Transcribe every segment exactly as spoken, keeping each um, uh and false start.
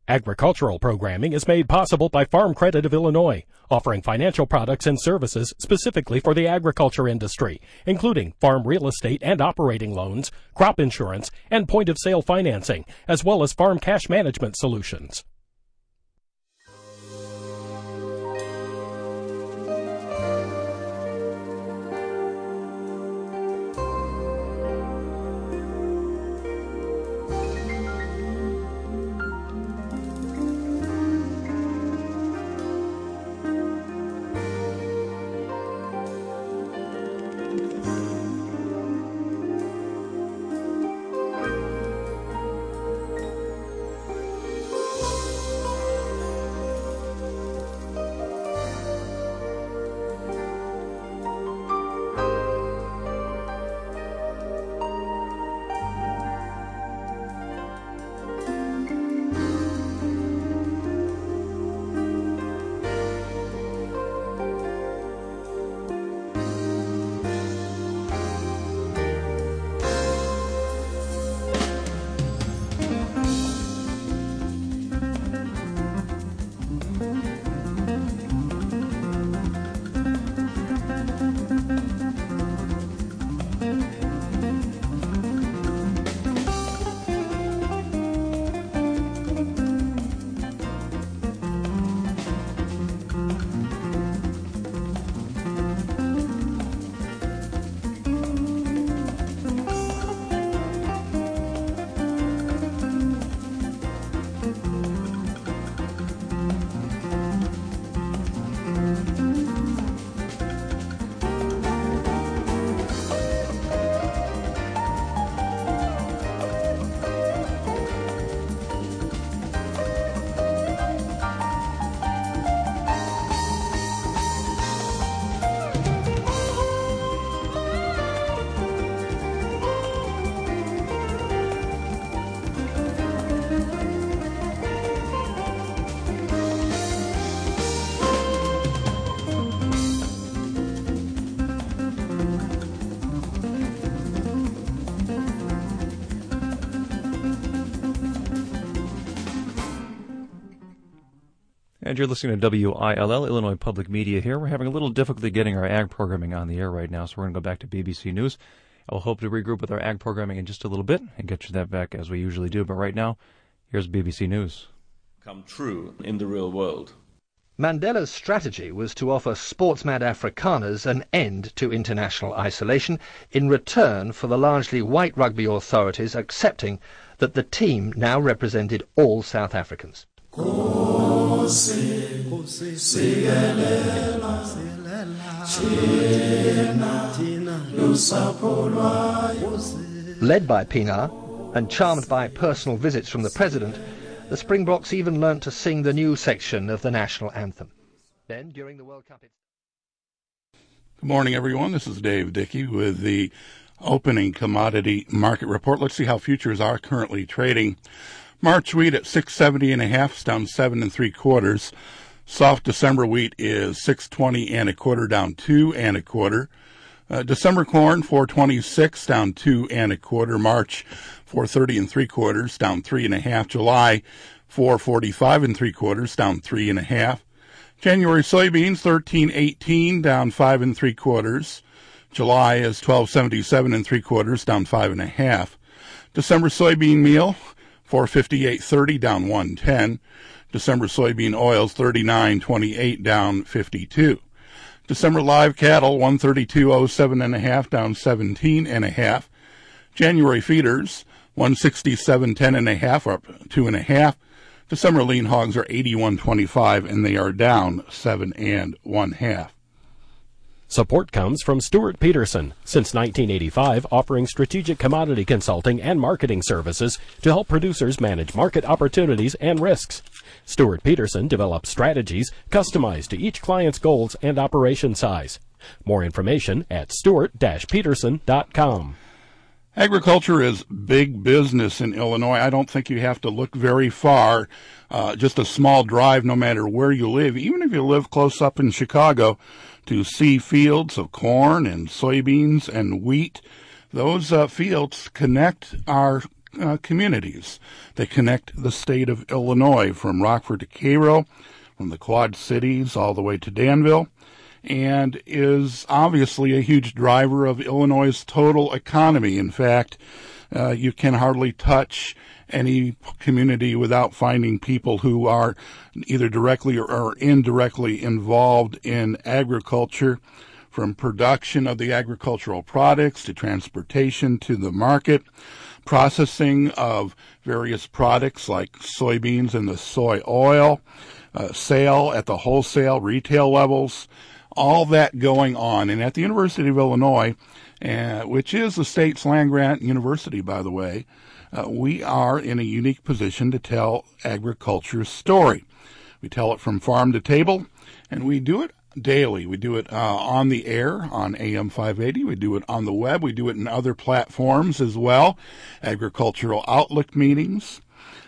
Agricultural programming is made possible by Farm Credit of Illinois, offering financial products and services specifically for the agriculture industry, including farm real estate and operating loans, crop insurance, and point-of-sale financing, as well as farm cash management solutions. And you're listening to W I L L, Illinois Public Media here. We're having a little difficulty getting our ag programming on the air right now, so we're going to go back to B B C News. I'll hope to regroup with our ag programming in just a little bit and get you that back as we usually do. But right now, here's B B C News. Come true in the real world. Mandela's strategy was to offer sports-mad Afrikaners an end to international isolation in return for the largely white rugby authorities accepting that the team now represented all South Africans. Led by Pienaar and charmed by personal visits from the President, the Springboks even learnt to sing the new section of the national anthem. Then, during the World Cup... Good morning, everyone. This is Dave Dickey with the opening commodity market report. Let's see how futures are currently trading. March wheat at six seventy and a half, down seven and three quarters. Soft December wheat is six twenty and a quarter, down two and a quarter. Uh, December corn four twenty-six, down two and a quarter. March four thirty and three quarters, down three and a half. July four forty-five and three quarters, down three and a half. January soybeans thirteen eighteen, down five and three quarters. July is twelve seventy-seven and three quarters, down five and a half. December soybean meal four fifty-eight thirty, down one ten. December soybean oils thirty-nine twenty-eight, down fifty-two. December live cattle one thirty-two oh seven and a half, down seventeen and a half. January feeders one sixty-seven ten and a half, up two and a half. December lean hogs are eighty-one twenty-five and they are down seven and one half. Support comes from Stuart Peterson, since nineteen eighty-five offering strategic commodity consulting and marketing services to help producers manage market opportunities and risks. Stuart Peterson develops strategies customized to each client's goals and operation size. More information at stuart dash peterson dot com. Agriculture is big business in Illinois. I don't think you have to look very far. Uh, just a small drive, no matter where you live, even if you live close up in Chicago, to see fields of corn and soybeans and wheat. Those uh, fields connect our uh, communities. They connect the state of Illinois from Rockford to Cairo, from the Quad Cities all the way to Danville, and is obviously a huge driver of Illinois' total economy. In fact, uh, you can hardly touch any community without finding people who are either directly or, or indirectly involved in agriculture, from production of the agricultural products to transportation to the market, processing of various products like soybeans and the soy oil, uh, sale at the wholesale retail levels, all that going on. And at the University of Illinois, uh, which is the state's land-grant university, by the way, uh, we are in a unique position to tell agriculture's story. We tell it from farm to table, and we do it daily. We do it uh, on the air on A M five eighty. We do it on the web. We do it in other platforms as well, agricultural outlook meetings.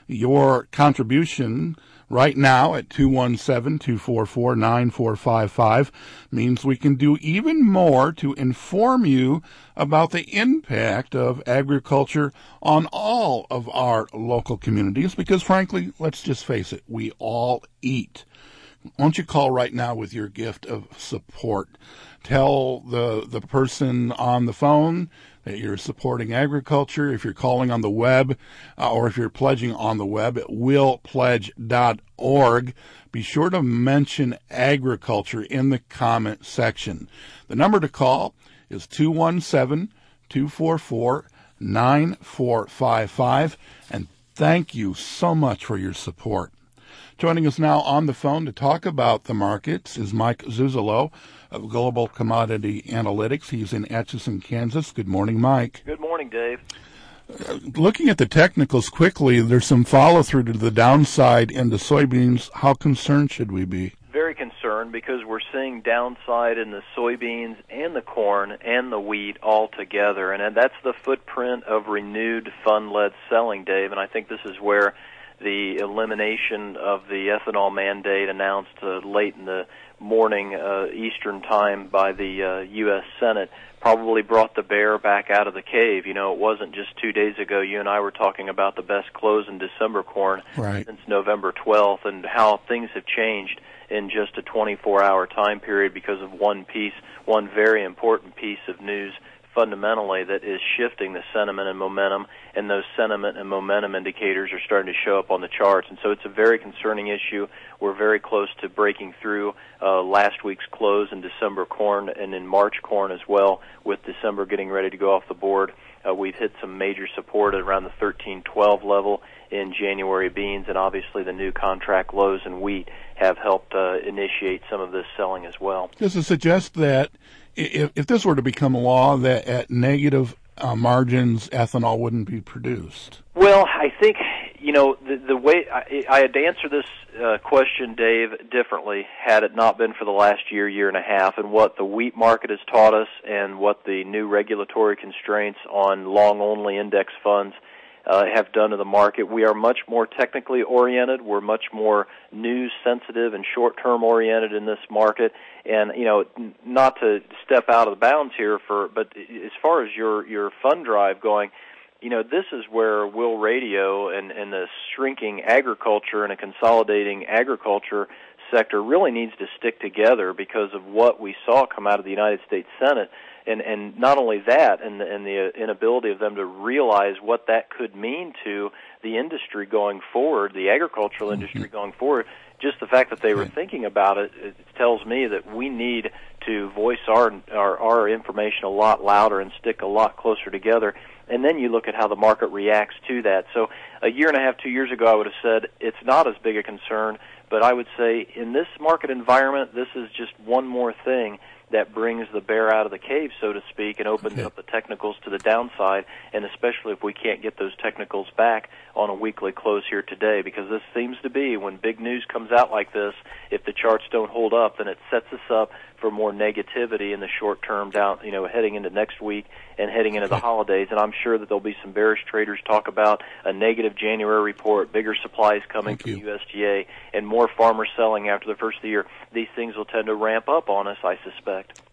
Your contribution right now at two one seven, two four four, nine four five five means we can do even more to inform you about the impact of agriculture on all of our local communities, because frankly, let's just face it, we all eat. Won't you call right now with your gift of support? Tell the the person on the phone that you're supporting agriculture. If you're calling on the web, uh, or if you're pledging on the web at will pledge dot org, be sure to mention agriculture in the comment section. The number to call is two one seven, two four four, nine four five five, and thank you so much for your support. Joining us now on the phone to talk about the markets is Mike Zuzolo of Global Commodity Analytics. He's in Atchison, Kansas. Good morning, Mike. Good morning, Dave. Uh, looking at the technicals quickly, there's some follow-through to the downside in the soybeans. How concerned should we be? Very concerned, because we're seeing downside in the soybeans and the corn and the wheat all together. And that's the footprint of renewed fund-led selling, Dave. And I think this is where the elimination of the ethanol mandate announced uh, late in the morning uh, Eastern time by the uh, U S Senate probably brought the bear back out of the cave. You know, it wasn't just two days ago you and I were talking about the best close in December corn right. since November twelfth, and how things have changed in just a twenty-four hour time period because of one piece, one very important piece of news fundamentally that is shifting the sentiment and momentum, and those sentiment and momentum indicators are starting to show up on the charts. And so it's a very concerning issue. We're very close to breaking through uh, last week's close in December corn and in March corn as well, with December getting ready to go off the board. Uh, we've hit some major support at around the thirteen twelve level in January beans, and obviously the new contract lows in wheat have helped uh, initiate some of this selling as well. Does it suggest that if, if this were to become law, that at negative uh, margins, ethanol wouldn't be produced? Well, I think, you know, the, the way I, I had to answer this uh, question, Dave, differently had it not been for the last year, year and a half, and what the wheat market has taught us and what the new regulatory constraints on long-only index funds Uh, have done to the market. We are much more technically oriented. We're much more news sensitive and short-term oriented in this market. And, you know, n- not to step out of the bounds here, for, but as far as your, your fund drive going, you know, this is where Will Radio and, and the shrinking agriculture and a consolidating agriculture sector really needs to stick together because of what we saw come out of the United States Senate. And, and not only that, and the, and the inability of them to realize what that could mean to the industry going forward, the agricultural industry mm-hmm. going forward, just the fact that they were thinking about it, it tells me that we need to voice our, our, our information a lot louder and stick a lot closer together. And then you look at how the market reacts to that. So a year and a half, two years ago, I would have said it's not as big a concern, but I would say in this market environment, this is just one more thing that brings the bear out of the cave, so to speak, and opens okay. up the technicals to the downside, and especially if we can't get those technicals back on a weekly close here today, because this seems to be, when big news comes out like this, if the charts don't hold up, then it sets us up for more negativity in the short term down, you know, heading into next week and heading into the holidays. And I'm sure that there'll be some bearish traders talk about a negative January report, bigger supplies coming Thank from you. the U S D A, and more farmers selling after the first of the year. These things will tend to ramp up on us, I suspect.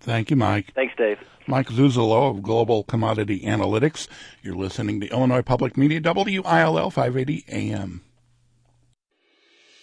Thank you, Mike. Thanks, Dave. Mike Zuzolo of Global Commodity Analytics. You're listening to Illinois Public Media, W I L L five eighty A M.